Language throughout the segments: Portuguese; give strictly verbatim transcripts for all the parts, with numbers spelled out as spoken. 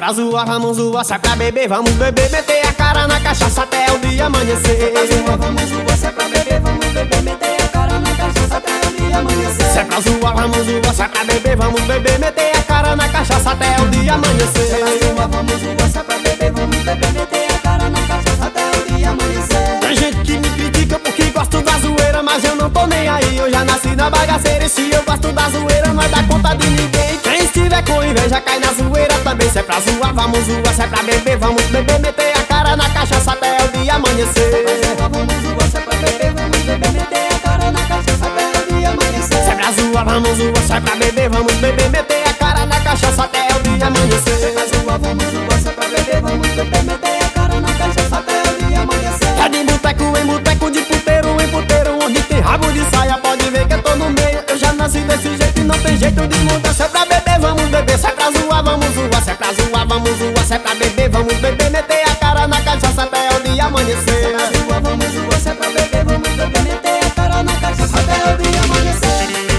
pra zoar, vamos zoar, se é pra beber, vamos beber, meter a cara na cachaça até o dia amanhecer. Se é pra zoar, vamos zoar, se é pra beber, vamos beber, meter a cara na cachaça até o dia amanhecer. Se é pra zoar, vamos zoar, se é pra beber, vamos beber, meter a cara na cachaça até o dia amanhecer. Se é pra zoar, vamos zoar, se é pra beber, vamos beber, meter a cara na cachaça até o dia amanhecer. Tem gente que me critica porque gosto da zoeira, mas eu não tô nem aí, eu já nasci na bagaceira. E se eu gosto da zoeira, não é dar conta de ninguém. Quem estiver com inveja cai na zoeira também. Se é pra zoar, vamos zoar, se é pra beber, vamos beber, meter a cara na cachaça até o dia amanhecer. Se é pra zoar, vamos zoar, se é pra beber, vamos beber, meter a cara na cachaça até o dia amanhecer. Se é pra zoar, vamos zoar, se é pra beber, vamos beber, meter a cara na cachaça até o dia amanhecer. Se é pra zoar, vamos zoar, se é pra beber, vamos beber, meter a cara na cachaça até o dia amanhecer. É de boteco em boteco, de puteiro em puteiro, onde tem rabo de saia, pode ver que eu tô no meio. Eu já nasci desse jeito e não tem jeito de mudar. Se é pra beber, vamos beber, se é pra zoar, vamos zoar, se é pra zoar, vamos zoar, se é pra beber, vamos beber, meter a cara na cachaça até o dia amanhecer. Se é pra zoar, vamos zoar, se é pra beber, vamos beber, meter a cara na cachaça até o dia amanhecer.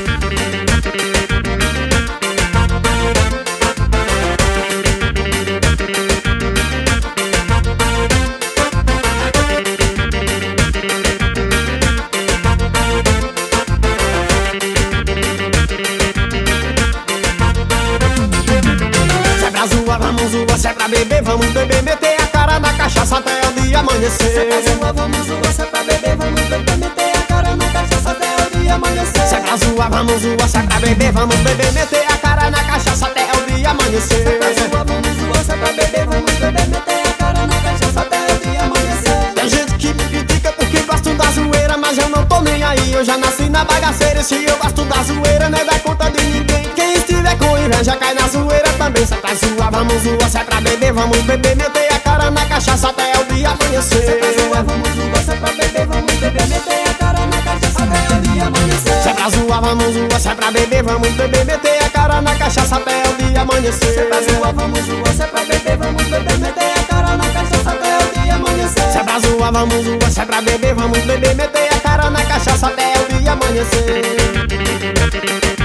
Vamos zoar, se é pra beber, vamos beber, meter a cara na cachaça até o dia amanhecer. Se é pra zoar, vamos zoar, se é pra beber, vamos beber, meter a cara na cachaça até o dia amanhecer. Se é pra zoar, vamos zoar, se é pra beber, vamos beber, meter a cara na cachaça até o dia amanhecer. Se é pra zoar, vamos zoar, se é pra beber, vamos beber, meter a cara na cachaça até o dia amanhecer. Tem gente que me critica porque gosto da zoeira, mas eu não tô nem aí, eu já nasci na bagaceira. E se eu gosto da zoeira, não é dar conta de ninguém. Quem estiver com inveja cai na zoeira também. Se é pra zoar, vamos zoar, se é pra beber, vamos beber, meter a cara na cachaça até o dia amanhecer. Se é pra zoar, vamos zoar, se é pra beber, vamos beber, meter a cara na cachaça até o dia amanhecer. Se é pra zoar, vamos zoar, se é pra beber, vamos beber, meter a cara na cachaça até o dia amanhecer. Se é pra zoar, vamos zoar, se é pra beber, vamos beber, meter a cara na cachaça até o dia amanhecer. Se é pra zoar, vamos zoar, se é pra beber, vamos beber, meter a cara na cachaça até o dia amanhecer.